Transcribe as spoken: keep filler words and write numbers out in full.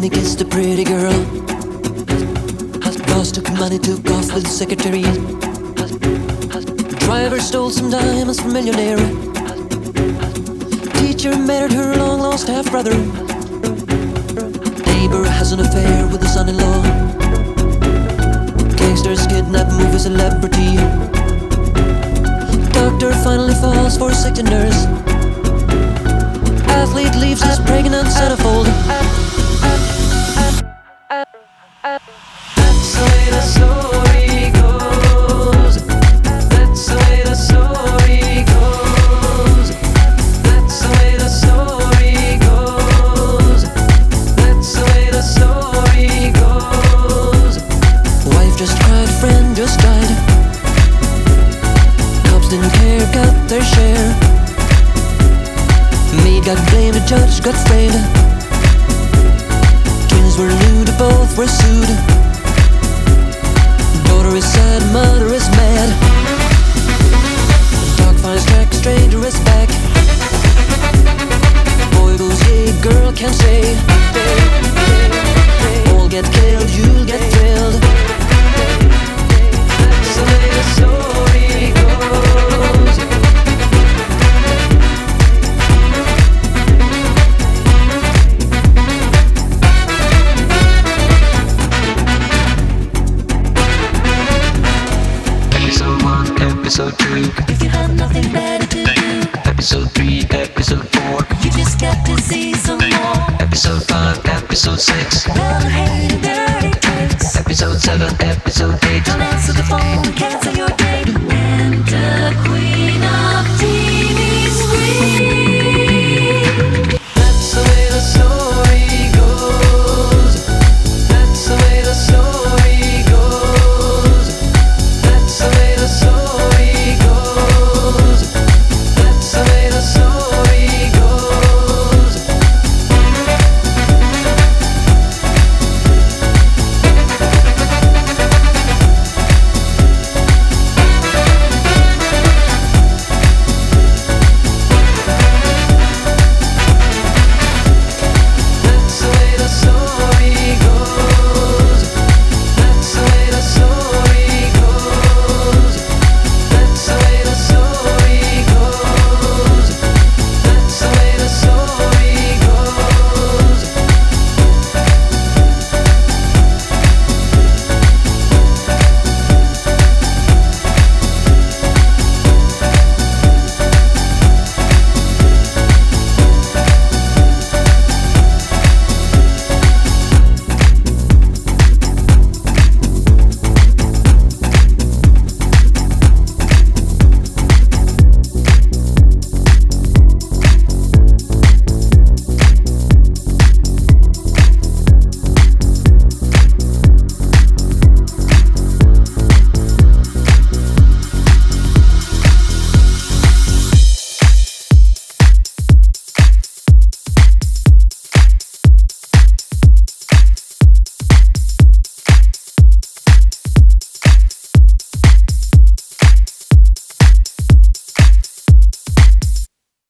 money, kissed a pretty girl. Boss took money, took off with the secretary. Driver stole some diamonds from a millionaire. Teacher married her long-lost half-brother. Neighbor has an affair with his son-in-law. Gangsters kidnap movie celebrity. Doctor finally falls for a sick nurse. Athlete leaves his pregnant centerfold. That's the way the story goes. That's the way the story goes. That's the way the story goes. That's the way the story goes. Wife just cried, friend just died. Cops didn't care, got their share. Maid got blamed, the judge got framed. Twins were lewd, both were sued. Daughter is sad, mother is mad. Dog finds track, stranger is back. Boy goes gay, girl can't say. All get killed, you'll get thrilled. That's the way the story goes. Episode one, episode two. If you have nothing better to do, Episode three, episode four. you just got to see some more. Episode five, episode six. Well, hey, dirty tricks. Episode seven, episode eight.